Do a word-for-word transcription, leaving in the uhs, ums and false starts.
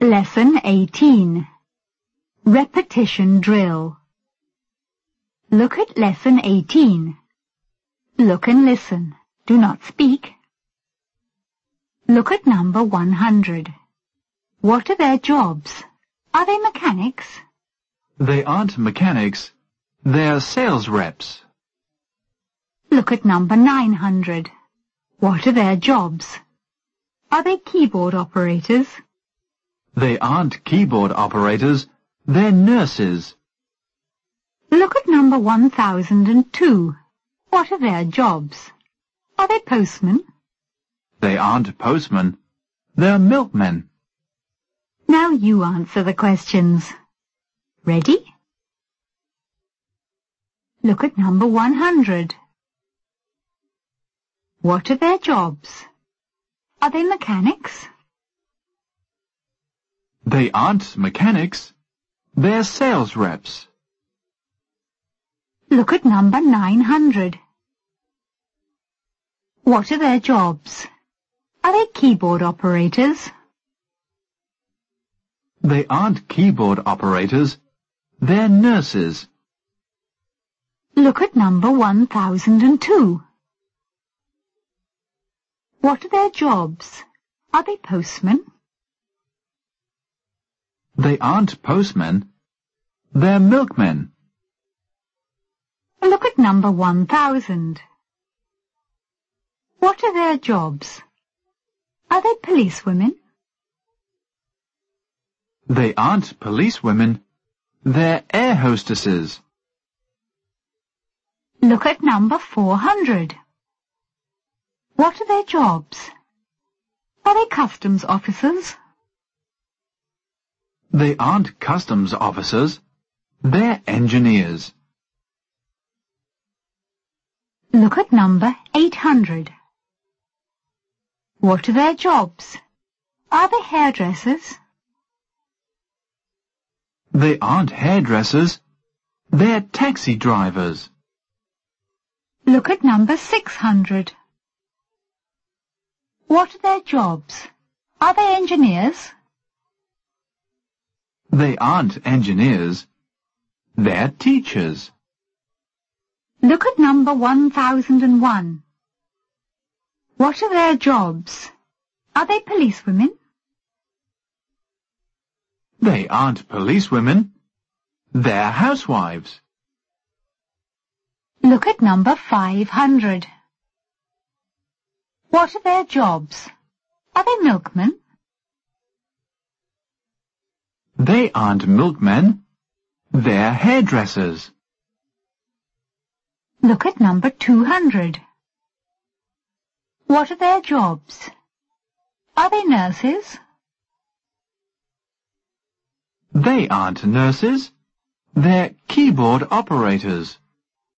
Lesson eighteen. Repetition drill. Look at Lesson eighteen. Look and listen. Do not speak. Look at number one hundred. What are their jobs? Are they mechanics? They aren't mechanics. They're sales reps. Look at number nine hundred. What are their jobs? Are they keyboard operators? They aren't keyboard operators. They're nurses. Look at number one thousand two. What are their jobs? Are they postmen? They aren't postmen. They're milkmen. Now you answer the questions. Ready? Look at number one hundred. What are their jobs? Are they mechanics? They aren't mechanics. They're sales reps. Look at number nine hundred. What are their jobs? Are they keyboard operators? They aren't keyboard operators. They're nurses. Look at number one thousand two. What are their jobs? Are they postmen? They aren't postmen. They're milkmen. Look at number one thousand. What are their jobs? Are they policewomen? They aren't policewomen. They're air hostesses. Look at number four hundred. What are their jobs? Are they customs officers? They aren't customs officers. They're engineers. Look at number eight hundred. What are their jobs? Are they hairdressers? They aren't hairdressers. They're taxi drivers. Look at number six hundred. What are their jobs? Are they engineers? They aren't engineers. They're teachers. Look at number one thousand one. What are their jobs? Are they policewomen? They aren't policewomen. They're housewives. Look at number five hundred. What are their jobs? Are they milkmen? They aren't milkmen. They're hairdressers. Look at number two hundred. What are their jobs? Are they nurses? They aren't nurses. They're keyboard operators.